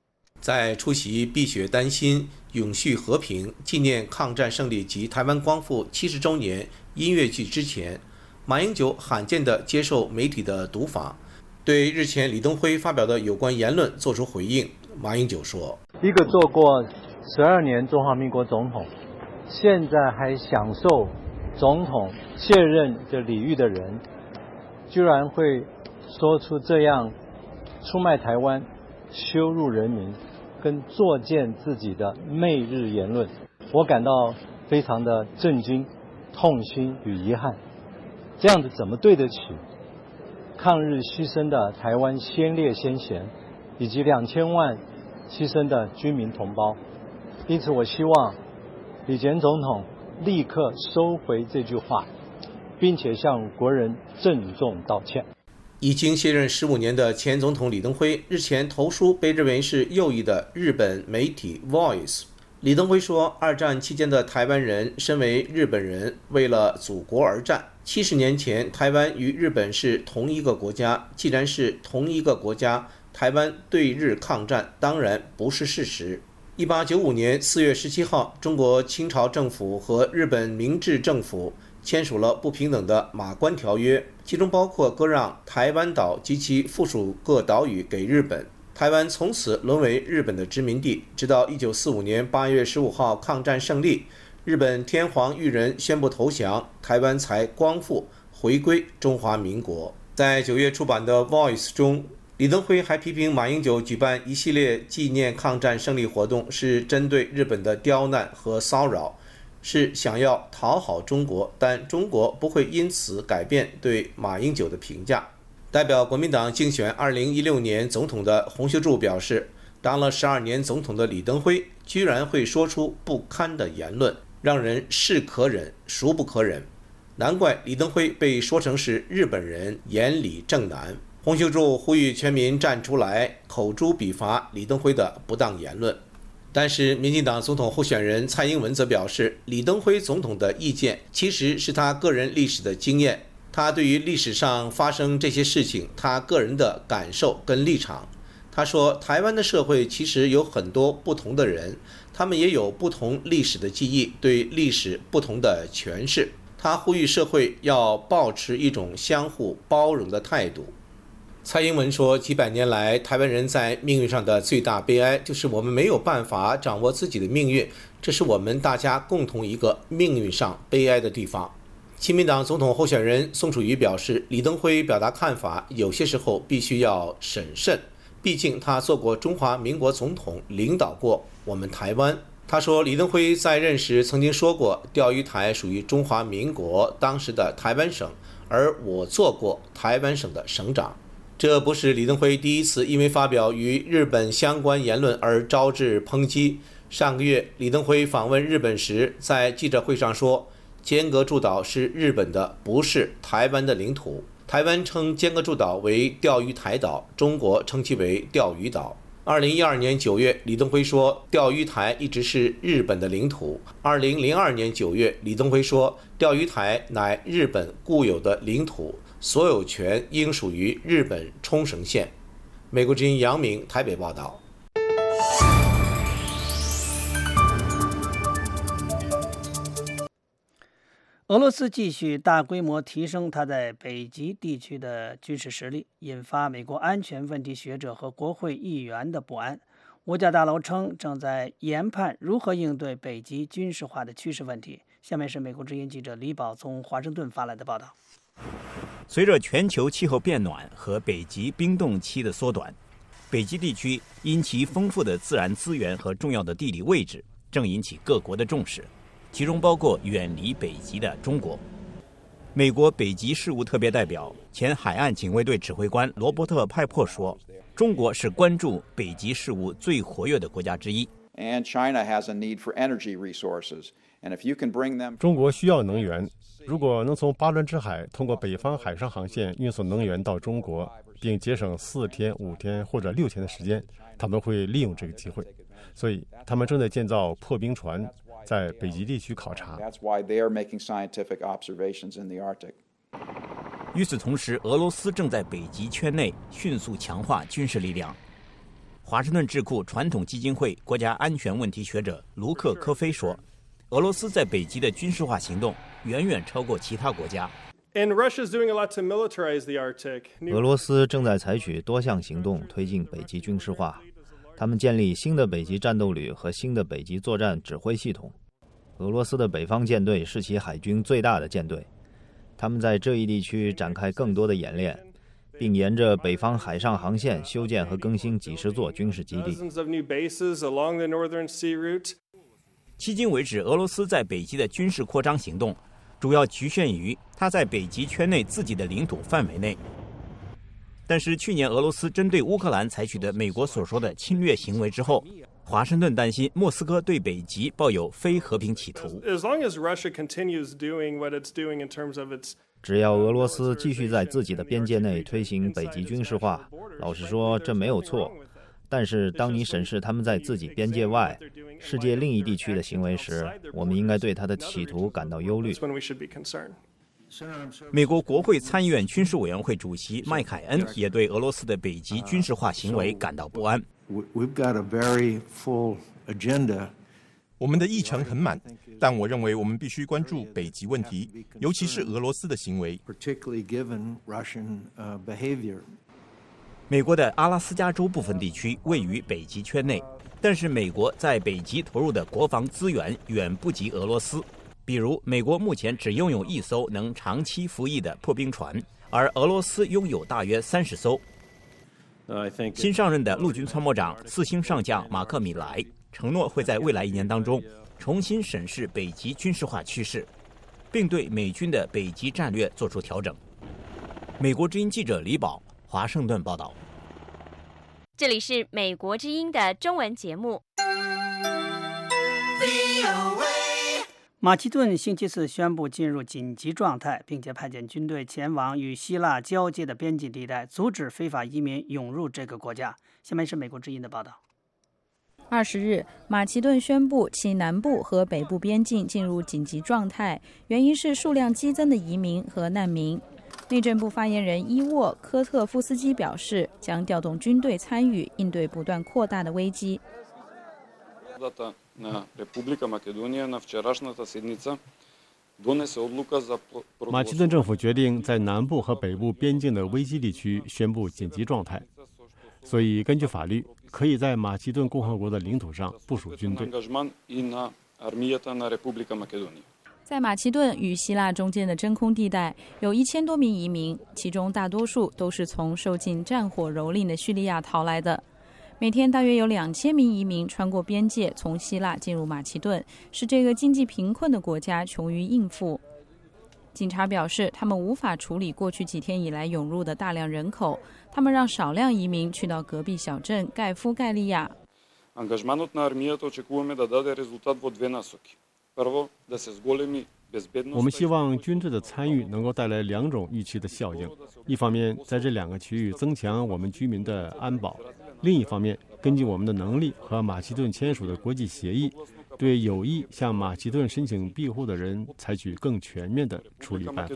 在出席碧血丹心永续和平纪念抗战胜利及台湾光复七十周年音乐剧之前，马英九罕见地接受媒体的读访，对日前李登辉发表的有关言论作出回应。马英九说：“ 一个做过十二年中华民国总统，现在还享受总统卸任的礼遇的人，居然会说出这样出卖台湾、羞辱人民跟作践自己的媚日言论，我感到非常的震惊、痛心与遗憾。这样子怎么对得起抗日牺牲的台湾先烈先贤，以及两千万牺牲的军民同胞？因此我希望李前总统立刻收回这句话，并且向国人郑重道歉。” 已经卸任十五年的前总统李登辉日前投书被认为是右翼的日本媒体 Voice。 李登辉说，二战期间的台湾人身为日本人，为了祖国而战。七十年前台湾与日本是同一个国家，既然是同一个国家，台湾对日抗战当然不是事实。一八九五年四月十七号，中国清朝政府和日本明治政府签署了不平等的马关条约，其中包括割让台湾岛及其附属各岛屿给日本。台湾从此沦为日本的殖民地，直到一九四五年八月十五号抗战胜利，日本天皇裕仁宣布投降，台湾才光复回归中华民国。在九月出版的 Voice 中，李登辉还批评马英九举办一系列纪念抗战胜利活动是针对日本的刁难和骚扰，是想要讨好中国，但中国不会因此改变对马英九的评价。代表国民党竞选二零一六年总统的洪秀柱表示，当了十二年总统的李登辉居然会说出不堪的言论，让人是可忍孰不可忍。难怪李登辉被说成是日本人，眼里正南。洪秀柱呼吁全民站出来，口诛笔伐李登辉的不当言论。但是民进党总统候选人蔡英文则表示，李登辉总统的意见其实是他个人历史的经验，他对于历史上发生这些事情他个人的感受跟立场。他说，台湾的社会其实有很多不同的人，他们也有不同历史的记忆，对历史不同的诠释。他呼吁社会要保持一种相互包容的态度。蔡英文说，几百年来台湾人在命运上的最大悲哀就是我们没有办法掌握自己的命运，这是我们大家共同一个命运上悲哀的地方。亲民党总统候选人宋楚瑜表示，李登辉表达看法有些时候必须要审慎，毕竟他做过中华民国总统，领导过我们台湾。他说，李登辉在任时曾经说过，钓鱼台属于中华民国当时的台湾省，而我做过台湾省的省长。这不是李登辉第一次因为发表与日本相关言论而招致抨击。上个月李登辉访问日本时，在记者会上说，尖阁诸岛是日本的，不是台湾的领土。台湾称尖阁诸岛为钓鱼台岛，中国称其为钓鱼岛。二零一二年九月，李登辉说，钓鱼台一直是日本的领土。二零零二年九月，李登辉说，钓鱼台乃日本固有的领土，所有权应属于日本冲绳县。美国之音杨明台北报道。 俄罗斯继续大规模提升它在北极地区的军事实力，引发美国安全问题学者和国会议员的不安。五角大楼称正在研判如何应对北极军事化的趋势问题。下面是美国之音记者李宝从华盛顿发来的报道。 随着全球气候变暖和北极冰冻期的缩短，北极地区因其丰富的自然资源和重要的地理位置，正引起各国的重视，其中包括远离北极的中国。美国北极事务特别代表、前海岸警卫队指挥官罗伯特·派珀说，中国是关注北极事务最活跃的国家之一。 中国需要能源，如果能从巴伦支海通过北方海上航线运送能源到中国，并节省四天、五天或者六天的时间，他们会利用这个机会。所以，他们正在建造破冰船，在北极地区考察。 与此同时，俄罗斯正在北极圈内迅速强化军事力量。 华盛顿智库传统基金会国家安全问题学者卢克·科菲说，俄罗斯在北极的军事化行动远远超过其他国家。 俄罗斯正在采取多项行动推进北极军事化，他们建立新的北极战斗旅和新的北极作战指挥系统。俄罗斯的北方舰队是其海军最大的舰队，他们在这一地区展开更多的演练，并沿着北方海上航线修建和更新几十座军事基地。 迄今为止，俄罗斯在北极的军事扩张行动主要局限于它在北极圈内自己的领土范围内。但是去年俄罗斯针对乌克兰采取的美国所说的侵略行为之后，华盛顿担心莫斯科对北极抱有非和平企图。 只要俄罗斯继续在自己的边界内推行北极军事化，老实说这没有错。但是当你审视他们在自己边界外、世界另一地区的行为时，我们应该对他的企图感到忧虑。 美国国会参议院军事委员会主席麦凯恩也对俄罗斯的北极军事化行为感到不安。 我们的议程很满，但我认为我们必须关注北极问题，尤其是俄罗斯的行为。 美国的阿拉斯加州部分地区位于北极圈内，但是美国在北极投入的国防资源远不及俄罗斯。比如，美国目前只拥有一艘能长期服役的破冰船，而俄罗斯拥有大约三十艘。新上任的陆军参谋长四星上将马克·米莱承诺会在未来一年当中重新审视北极军事化趋势，并对美军的北极战略做出调整。美国之音记者李宝，华盛顿报道。 这里是美国之音的中文节目。 马其顿星期四宣布进入紧急状态，并且派遣军队前往与希腊交接的边境地带，阻止非法移民涌入这个国家。下面是美国之音的报道。 二十日，马其顿宣布其南部和北部边境进入紧急状态，原因是数量激增的移民和难民。内政部发言人伊沃·科特夫斯基表示，将调动军队参与应对不断扩大的危机。 马其顿政府决定在南部和北部边境的危机地区宣布紧急状态，所以根据法律，可以在马其顿共和国的领土上部署军队。 在马其顿与希腊中间的真空地带，有一千多名移民，其中大多数都是从受尽战火蹂躏的叙利亚逃来的。每天大约有两千名移民穿过边界，从希腊进入马其顿，使这个经济贫困的国家穷于应付。警察表示，他们无法处理过去几天以来涌入的大量人口，他们让少量移民去到隔壁小镇盖夫盖利亚。 我们希望军队的参与能够带来两种预期的效应：一方面，在这两个区域增强我们居民的安保；另一方面，根据我们的能力和马其顿签署的国际协议，对有意向马其顿申请庇护的人采取更全面的处理办法。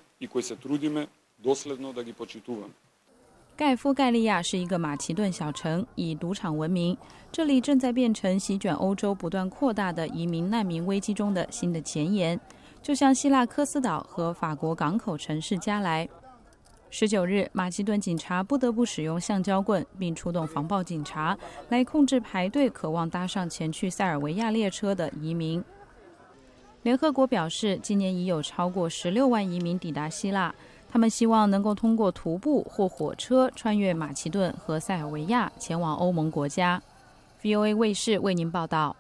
盖夫盖利亚是一个马其顿小城，以赌场闻名。这里正在变成席卷欧洲不断扩大的移民难民危机中的新的前沿，就像希腊科斯岛和法国港口城市加莱。十九日，马其顿警察不得不使用橡胶棍，并出动防暴警察来控制排队渴望搭上前去塞尔维亚列车的移民。联合国表示，今年已有超过十六万移民抵达希腊，他们希望能够通过徒步或火车穿越马其顿和塞尔维亚前往欧盟国家。V O A 卫视为您报道。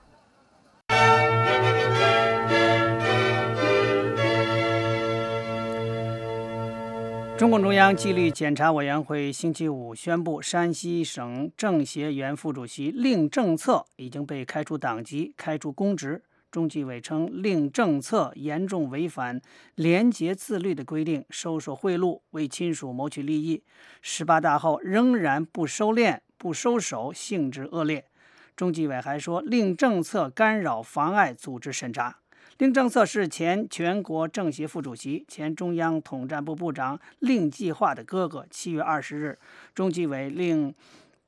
中共中央纪律检查委员会星期五宣布，山西省政协原副主席令政策已经被开除党籍、开除公职。中纪委称，令政策严重违反廉洁自律的规定，收受贿赂，为亲属谋取利益。十八大后仍然不收敛、不收手，性质恶劣。中纪委还说，令政策干扰、妨碍组织审查。令政策是前全国政协副主席、前中央统战部部长令计划的哥哥。七月二十日，中纪委令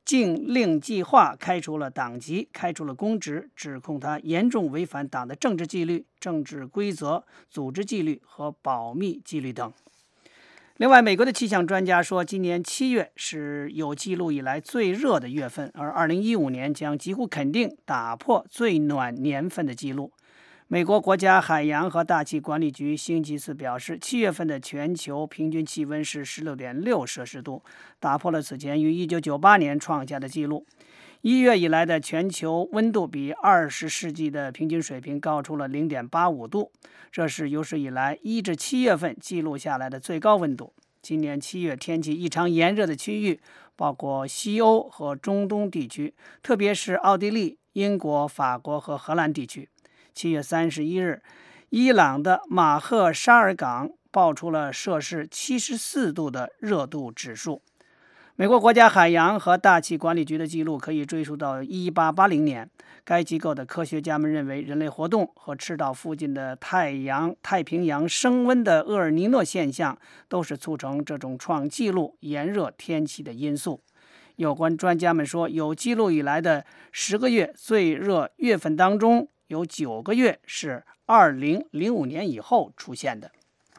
禁令计划开除了党籍，开除了公职，指控他严重违反党的政治纪律、政治规则、组织纪律和保密纪律等。另外，美国的气象专家说，今年七月是有记录以来最热的月份，而二零一五年将几乎肯定打破最暖年份的记录。美国国家海洋和大气管理局星期四表示，七月份的全球平均气温是 十六点六摄氏度，打破了此前于一九九八年创下的记录。一月以来的全球温度比二十世纪的平均水平高出了 零点八五度，这是有史以来一至七月份记录下来的最高温度。今年七月天气异常炎热的区域包括西欧和中东地区，特别是奥地利、英国、法国和荷兰地区。七月三十一日，伊朗的马赫沙尔港报出了摄氏七十四度的热度指数。美国国家海洋和大气管理局的记录可以追溯到一八八零年。该机构的科学家们认为，人类活动和赤道附近的太阳太平洋升温的厄尔尼诺现象都是促成这种创纪录炎热天气的因素。有关专家们说，有记录以来的十个月最热月份当中，有九个月是二零零五年以后出现的。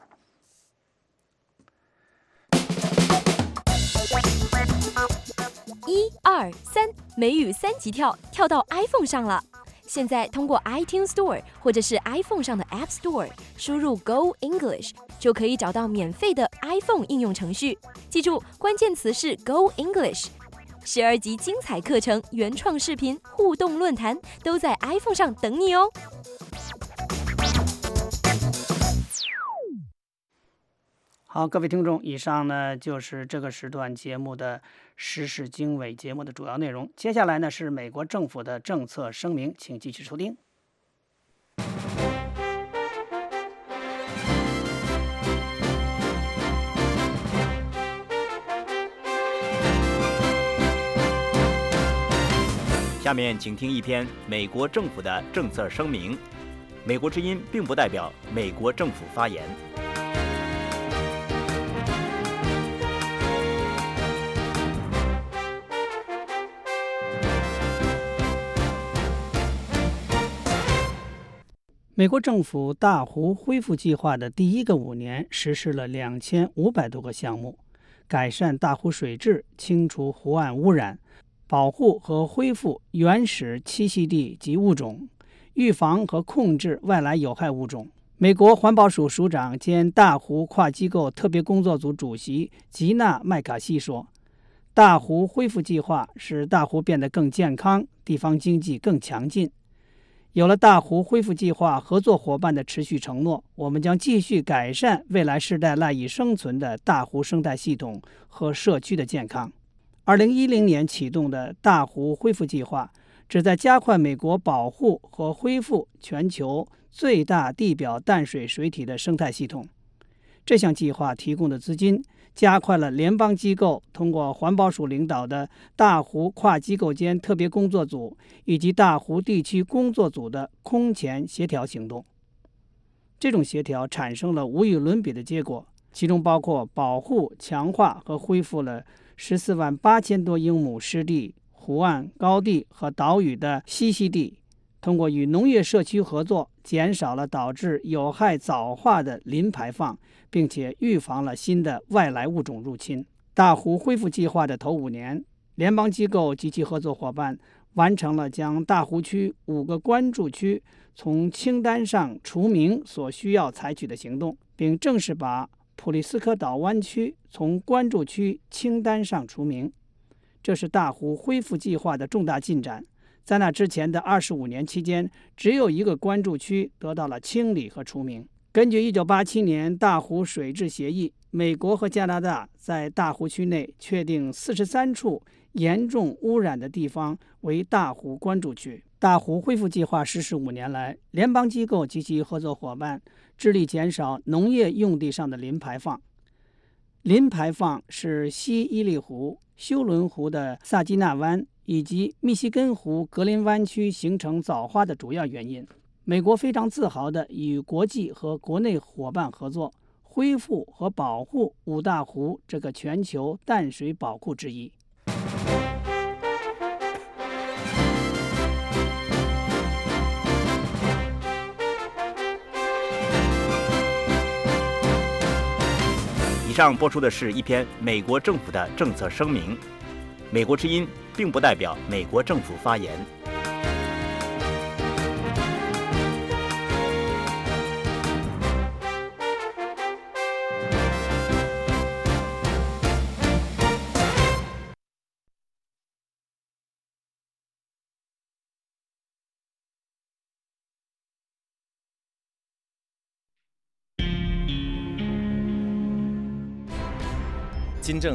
一二三，美语三级跳，跳到 iPhone 上了。现在通过 iTunes Store 或者是 iPhone 上的 App Store 输入 Go English， 就可以找到免费的 iPhone 应用程序。记住，关键词是 Go English。十二集精彩课程、原创视频、互动论坛都在 iPhone 上等你哦。 好，各位听众，以上呢就是这个时段节目的时事经纬节目的主要内容。接下来呢是美国政府的政策声明，请继续收听。 下面请听一篇美国政府的政策声明。美国之音并不代表美国政府发言。 美国政府大湖恢复计划的第一个五年实施了两千五百多个项目，改善大湖水质，清除湖岸污染，保护和恢复原始栖息地及物种，预防和控制外来有害物种。美国环保署署长兼大湖跨机构特别工作组主席吉娜·麦卡锡说，大湖恢复计划使大湖变得更健康，地方经济更强劲。有了大湖恢复计划合作伙伴的持续承诺，我们将继续改善未来世代赖以生存的大湖生态系统和社区的健康。二零一零年启动的大湖恢复计划旨在加快美国保护和恢复全球最大地表淡水水体的生态系统。这项计划提供的资金加快了联邦机构通过环保署领导的大湖跨机构间特别工作组以及大湖地区工作组的空前协调行动。这种协调产生了无与伦比的结果，其中包括保护、强化和恢复了十四万八千多英亩湿地、湖岸、高地和岛屿的栖息地，通过与农业社区合作，减少了导致有害藻化的磷排放，并且预防了新的外来物种入侵。大湖恢复计划的头五年，联邦机构及其合作伙伴完成了将大湖区五个关注区从清单上除名所需要采取的行动，并正式把普利斯科岛湾区从关注区清单上除名。这是大湖恢复计划的重大进展。在那之前的二十五年期间，只有一个关注区得到了清理和除名。根据一九八七年大湖水质协议，美国和加拿大在大湖区内确定四十三处严重污染的地方为大湖关注区。大湖恢复计划实施五年来，联邦机构及其合作伙伴致力减少农业用地上的磷排放。磷排放是西伊利湖、休伦湖的萨基纳湾以及密西根湖格林湾区形成藻化的主要原因。美国非常自豪地与国际和国内伙伴合作，恢复和保护五大湖这个全球淡水宝库之一。 上播出的是一篇美国政府的政策声明，美国之音并不代表美国政府发言。 金正